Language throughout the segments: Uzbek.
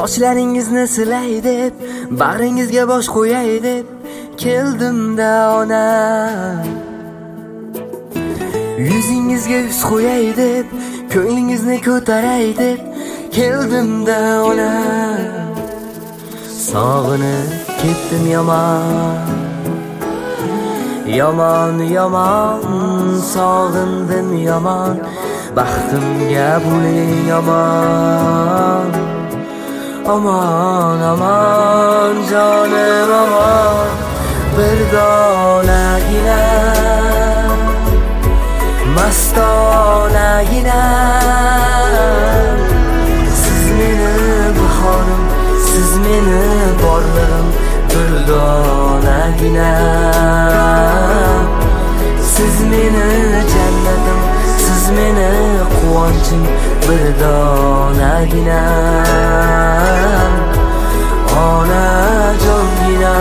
Sochlaringizni silay deb, bag'ringizga bosh qo'yay deb keldim-da ona. Yuzingizga yuz qo'yay deb, ko'nglingizni ko'taray deb keldim-da ona. Sog'inib ketdim yomon, yomon yomon, sog'indim yomon, baxtimga bo'ling yomon. Aman aman jonim aman, bir donagina mastonagina. Siz meni bahorim, siz meni borlig'im, bir donagina. Siz meni jannatim, siz meni quvonchim, bir donagina. Onajongina.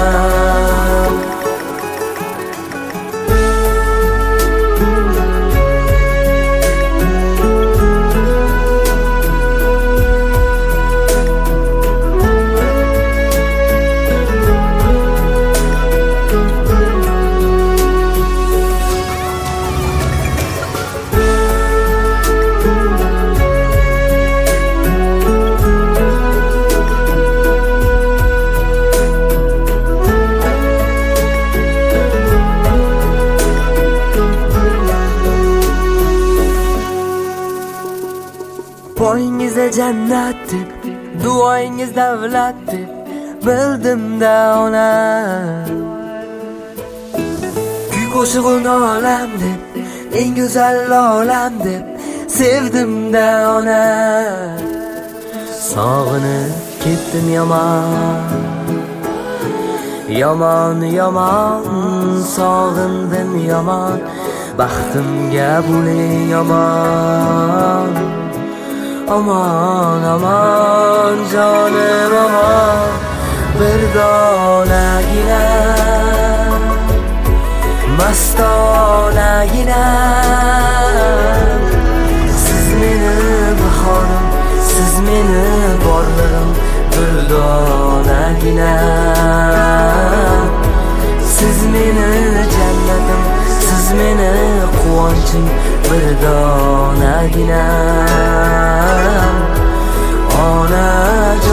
Poyingizda jannat deb, duoyingiz davlat deb bildim-da ona. Kuy qo'shig'in olam deb, eng go'zal olam deb sevdim-da ona. Sog'inib ketdim yomon, yomon yomon, sog'indim yomon, baxtimga bo'ling yomon. Aman aman jonim aman, bir donagina mastonagina. Siz meni bahorim, siz meni borlig'im, bir donagina. Siz meni jannatim, siz meni quvonchim, bir donagina. Ona